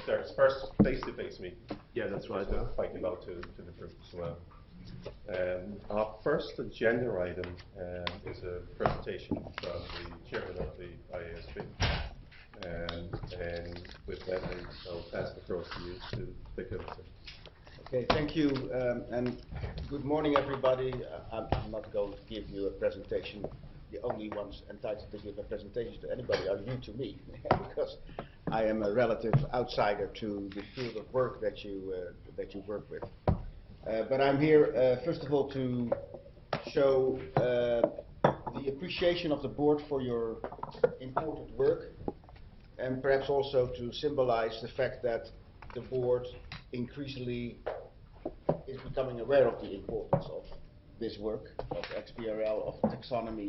There's first face-to-face meeting. Yeah, that's right. Fighting about to the group as well. Our first agenda item is a presentation from the chairman of the IASB. And with that, I'll pass the floor to you to take over. Okay, thank you, and good morning, everybody. I'm not going to give you a presentation. The only ones entitled to give a presentation to anybody are you to me, because I am a relative outsider to the field of work that you work with. But I'm here, first of all, to show the appreciation of the board for your important work, and perhaps also to symbolize the fact that the board increasingly is becoming aware of the importance of this work, of XBRL, of taxonomy.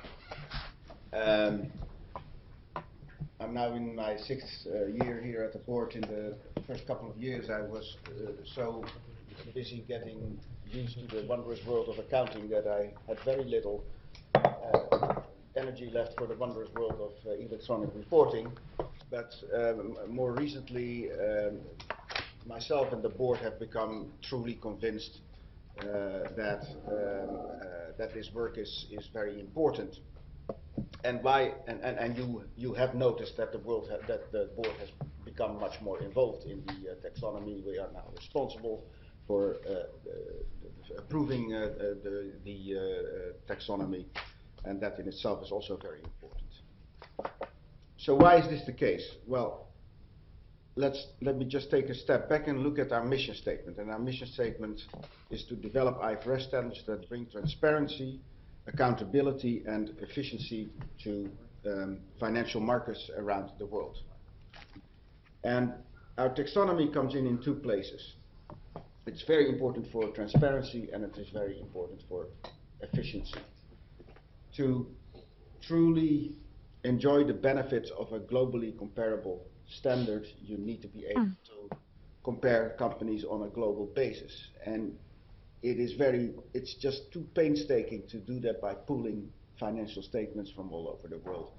I'm now in my 6th year here at the board. In the first couple of years I was so busy getting used to the wondrous world of accounting that I had very little energy left for the wondrous world of electronic reporting. But more recently, myself and the board have become truly convinced that this work is very important. And why? And you have noticed that the board has become much more involved in the taxonomy. We are now responsible for approving the taxonomy, and that in itself is also very important. So why is this the case? Well, let me just take a step back and look at our mission statement. And our mission statement is to develop IFRS standards that bring transparency, accountability, and efficiency to financial markets around the world. And our taxonomy comes in 2 places. It's very important for transparency, and it is very important for efficiency. To truly enjoy the benefits of a globally comparable standard, you need to be able to compare companies on a global basis. And it's just too painstaking to do that by pulling financial statements from all over the world.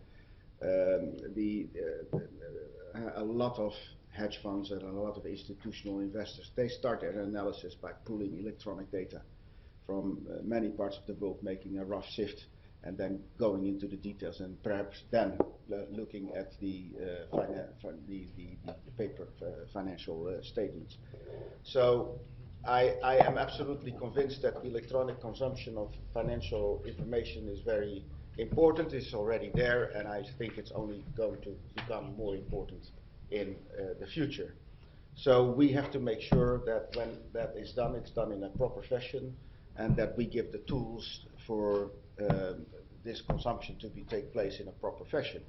A lot of hedge funds and a lot of institutional investors, they start their analysis by pulling electronic data from many parts of the world, making a rough sift, and then going into the details, and perhaps then looking at the paper financial statements. So I am absolutely convinced that electronic consumption of financial information is very important. It's already there, and I think it's only going to become more important in the future. So we have to make sure that when that is done, it's done in a proper fashion, and that we give the tools for this consumption to take place in a proper fashion.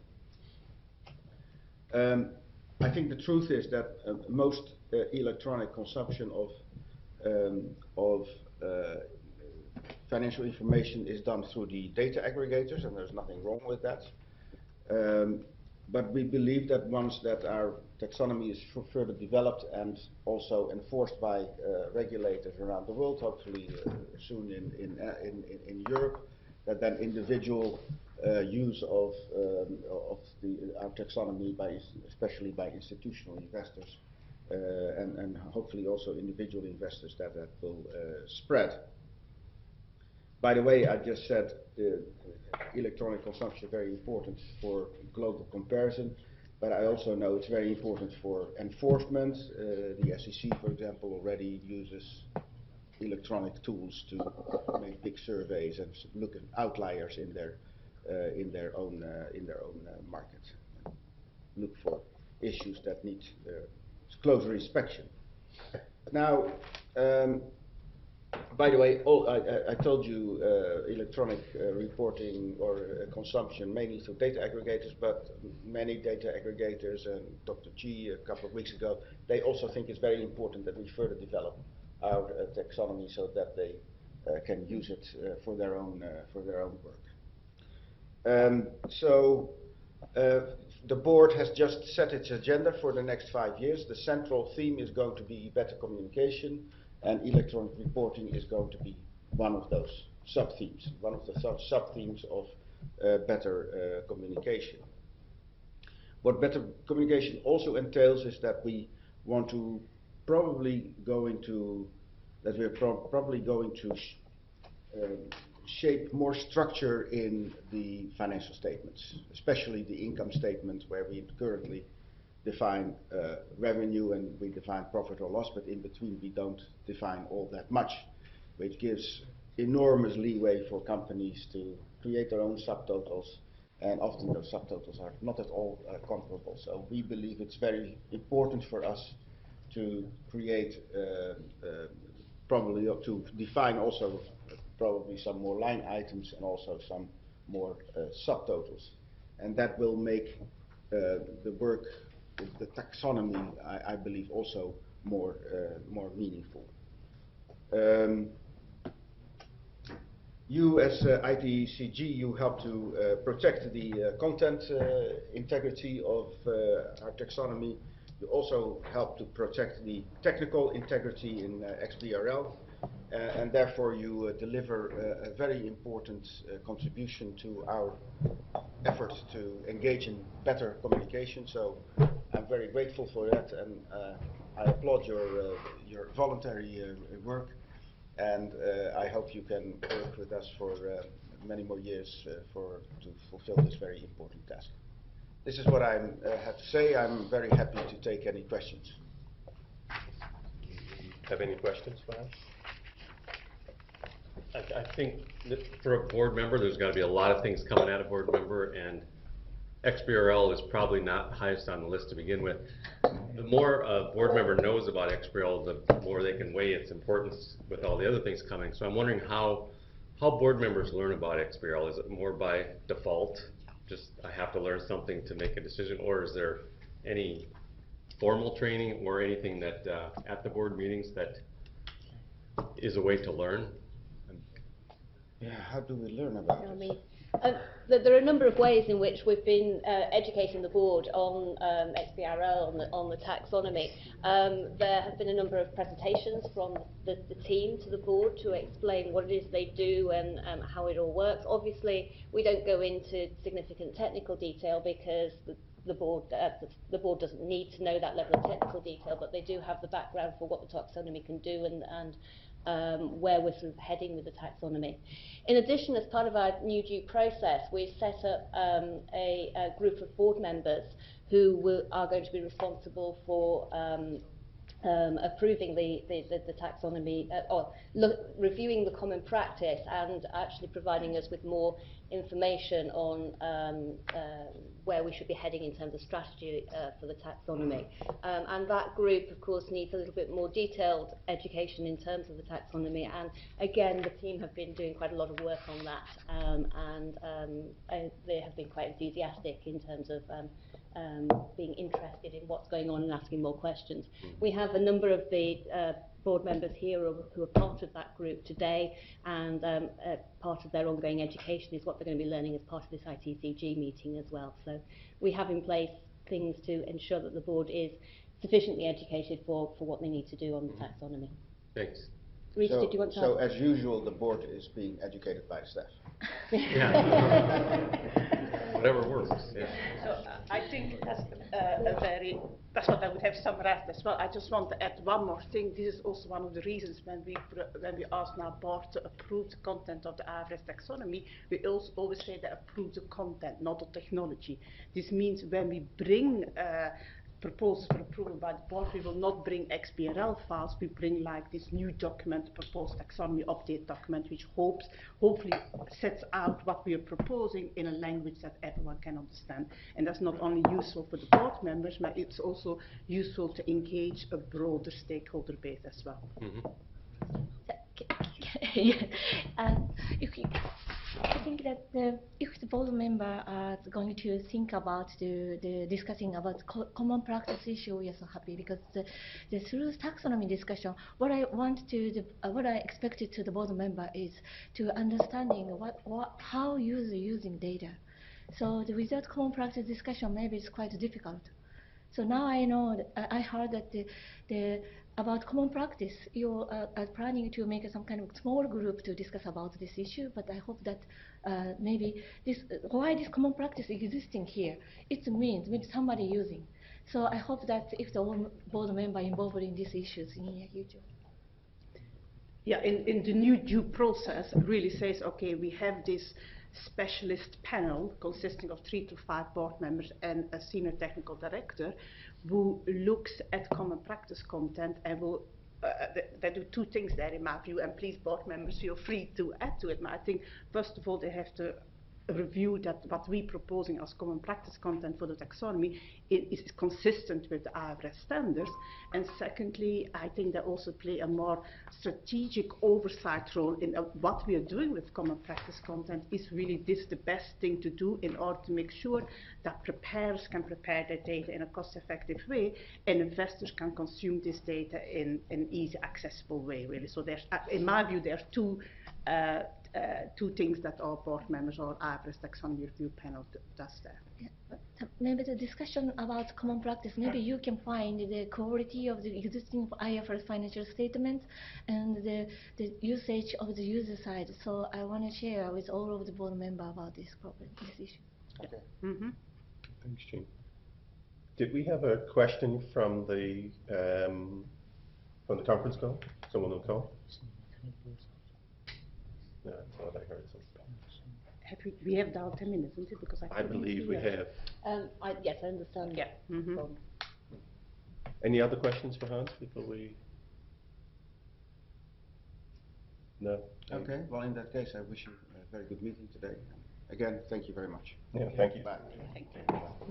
I think the truth is that most electronic consumption of financial information is done through the data aggregators, and there's nothing wrong with that. But we believe that once that our taxonomy is further developed and also enforced by regulators around the world, hopefully soon in Europe, that then individual use of our taxonomy, especially by institutional investors, and hopefully also individual investors, that will spread. By the way, I just said electronic consumption is very important for global comparison, but I also know it's very important for enforcement. The SEC, for example, already uses electronic tools to make big surveys and look at outliers in their own market, look for issues that need closer inspection. Now, by the way, I told you electronic reporting or consumption mainly through data aggregators, but many data aggregators, and Dr. G a couple of weeks ago, they also think it's very important that we further develop our taxonomy so that they can use it for their own work. So the board has just set its agenda for the next 5 years. The central theme is going to be better communication, and electronic reporting is going to be one of those sub-themes, one of the sub-themes of better communication. What better communication also entails is that we want to probably going to shape more structure in the financial statements, especially the income statement, where we currently define revenue and we define profit or loss, but in between we don't define all that much, which gives enormous leeway for companies to create their own subtotals, and often those subtotals are not at all comparable. So we believe it's very important for us to create, probably to define also probably some more line items and also some more subtotals. And that will make the work, the taxonomy, I believe, also more meaningful. You as ITCG, you help to protect the content integrity of our taxonomy. You also help to protect the technical integrity in XBRL, and therefore you deliver a very important contribution to our effort to engage in better communication. So I'm very grateful for that, and I applaud your voluntary work. And I hope you can work with us for many more years to fulfill this very important task. This is what I have to say. I'm very happy to take any questions. Have any questions for us? I think that for a board member, there's got to be a lot of things coming at a board member, and XBRL is probably not highest on the list to begin with. The more a board member knows about XBRL, the more they can weigh its importance with all the other things coming. So I'm wondering how board members learn about XBRL. Is it more by default? Just I have to learn something to make a decision, or is there any formal training or anything that at the board meetings that is a way to learn? Yeah, how do we learn about it? There are a number of ways in which we've been educating the board on XBRL, on the taxonomy. There have been a number of presentations from the team to the board to explain what it is they do and how it all works. Obviously, we don't go into significant technical detail because the board doesn't need to know that level of technical detail, but they do have the background for what the taxonomy can do and where we're sort of heading with the taxonomy. In addition, as part of our new due process, we've set up a group of board members who are going to be responsible for approving the taxonomy, or reviewing the common practice and actually providing us with more information on where we should be heading in terms of strategy for the taxonomy. And that group, of course, needs a little bit more detailed education in terms of the taxonomy. And again, the team have been doing quite a lot of work on that, and they have been quite enthusiastic in terms of being interested in what's going on and asking more questions. We have a number of the board members here who are part of that group today, and part of their ongoing education is what they're going to be learning as part of this ITCG meeting as well. So we have in place things to ensure that the board is sufficiently educated for what they need to do on the taxonomy. Thanks. Reece, did you want to So as usual, the board is being educated by the staff. Yeah. Whatever works. Yeah. So I think that's that's what I would have summarized as well. I just want to add one more thing. This is also one of the reasons when we ask our board to approve the content of the IFRS taxonomy, we also always say they approve the content, not the technology. This means when we bring proposals for approval by the board, we will not bring XBRL files, we bring like this new document, proposed taxonomy update document, which hopefully sets out what we are proposing in a language that everyone can understand. And that's not only useful for the board members, but it's also useful to engage a broader stakeholder base as well. I think that if the board member are going to think about the discussing about common practice issue, we are so happy, because through taxonomy discussion, what I expected to the board member is to understanding how user using data. So without common practice discussion, maybe it's quite difficult. So now I know, I heard that about common practice, you are planning to make some kind of small group to discuss about this issue, but I hope that maybe why this common practice existing here, it means maybe somebody using. So I hope that if the all board member involved in these issues in the future. Yeah, in the new due process, it really says, okay, we have this specialist panel consisting of 3 to 5 board members and a senior technical director who looks at common practice content and will they do 2 things there in my view, and please board members feel free to add to it. But I think first of all they have to review that what we're proposing as common practice content for the taxonomy is consistent with the IFRS standards. And secondly, I think they also play a more strategic oversight role in what we are doing with common practice content. Is really this the best thing to do in order to make sure that preparers can prepare their data in a cost-effective way and investors can consume this data in an easy, accessible way, really. So there's, in my view, there are 2 things that our board members or IFRS taxonomy review panel does there. Yeah, but maybe the discussion about common practice, maybe you can find the quality of the existing IFRS financial statements and the usage of the user side. So I want to share with all of the board members about this problem, this issue. Okay. Mm-hmm. Thanks, Jean. Did we have a question from the conference call? Someone on the call? No, I thought I heard something. We have down 10 minutes, isn't it? Because I believe we have. Yes, I understand. Yeah. Mm-hmm. Any other questions for Hans before we? No? Okay, well, in that case, I wish you a very good meeting today. Again, thank you very much. Yeah, thank you. Bye. Thank you.